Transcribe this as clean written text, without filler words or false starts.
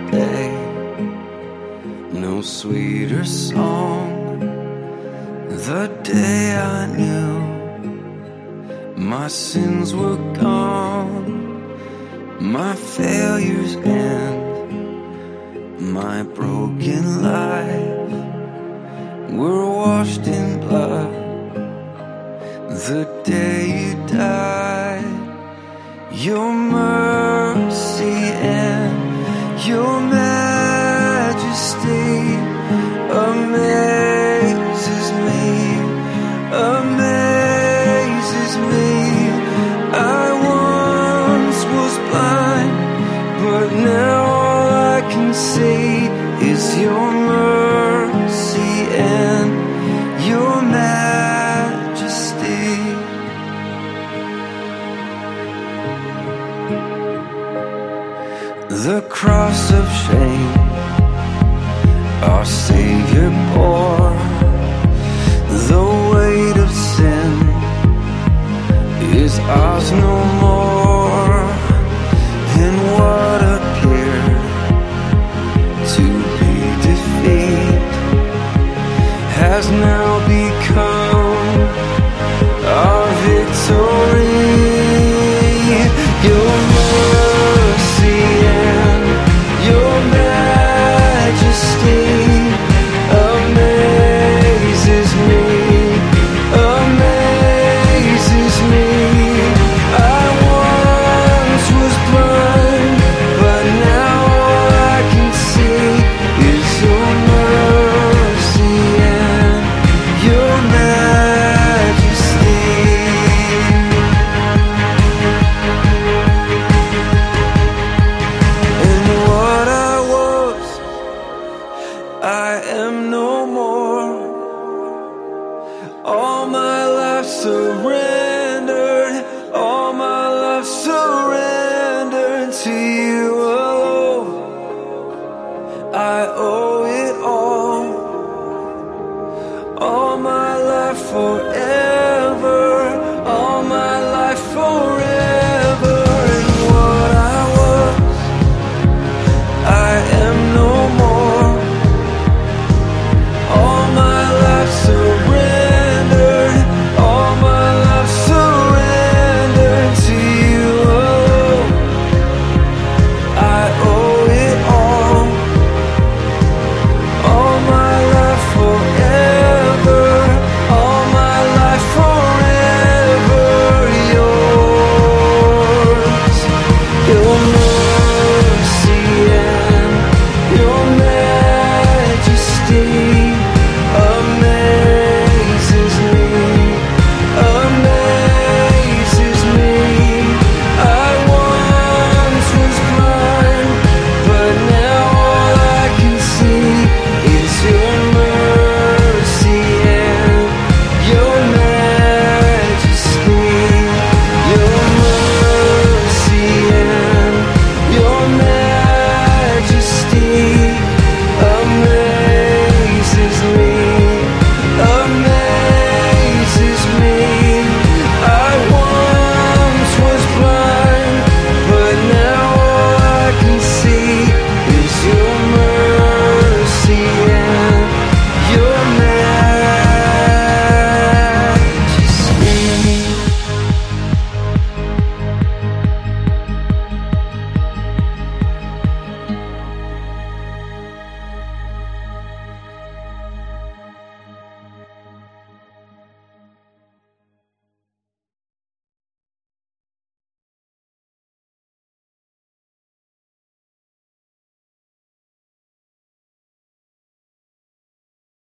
day. No sweeter song. The day I knew my sins were gone, my failures end, my broken life were washed in blood. The day you died, your mercy and your majesty amazes me, amazes me. I once was blind, but now all I can see is your mercy and your majesty. The cross of shame our Savior bore, the weight of sin is ours no more, and what appeared to be defeat has now become our victory. Your mercy and your majesty amazes me, amazes me. I once was blind, but now all I can see is your mercy and your majesty. And what I was, I am no more. All my life surrendered, all my life surrendered to you alone. I owe it all my life forever.